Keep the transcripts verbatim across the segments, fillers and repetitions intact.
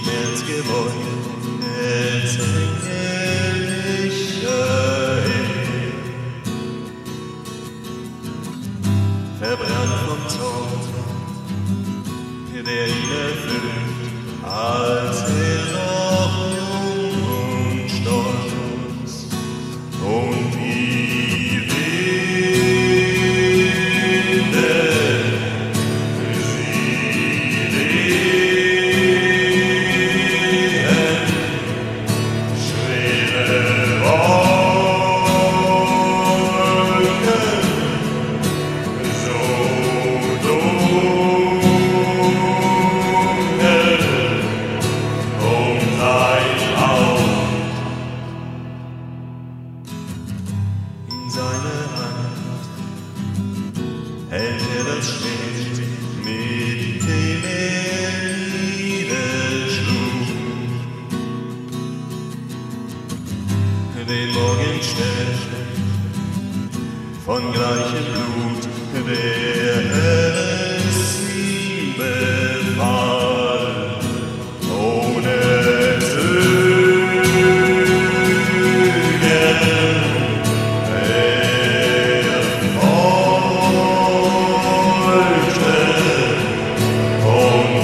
Schmerz gewollt, als englischer Himmel, verbrannt vom Zorn, der ihn erfüllt, als er noch jung und stolz und die Winde sie wehen, schwere Wolken, so dunkel um sein Haupt. In seiner Hand hält er das Schwert, mit dem er niederschlug den Morgenstern von gleichem Blut, der es ihm befahl, ohne Zögern. Er folgte und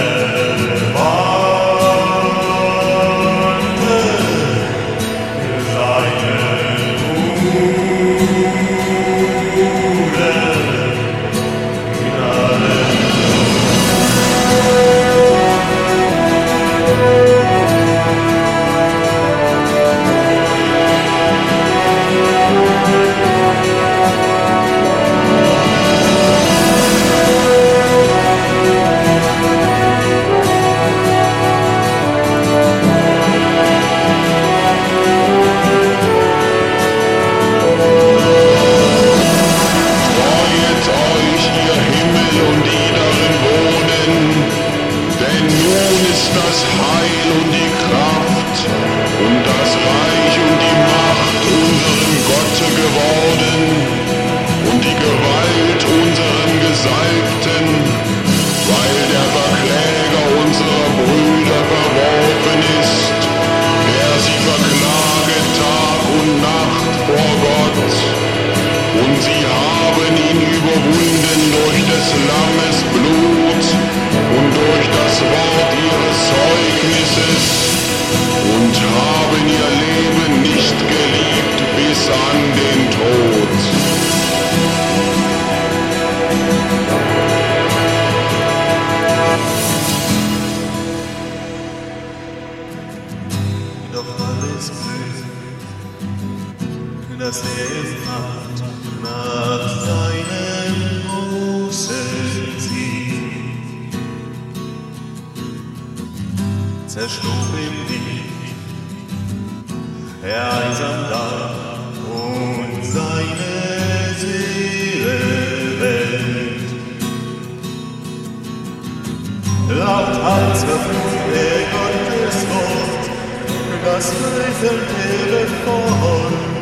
verwandte seinen Bruder das Heil und die Kraft und das Reich und die Macht unserem Gotte geworden und die Gewalt unseren Gesalbten, weil der Verkläger unserer Brüder verworfen ist, der sie verklaget Tag und Nacht vor Gott. Und sie haben ihn überwunden durch des Lammes Blut und durch das Wort ihres Zeugnisses und haben ihr Leben nicht geliebt bis an den Tod. Doch alles Glück, das er empfand nach seinem großen Sieg, zerschlug ihm die er einsam da und seine Seelenwelt. Laut Hals verflucht er Gottes Wort, das Frevel der Reform.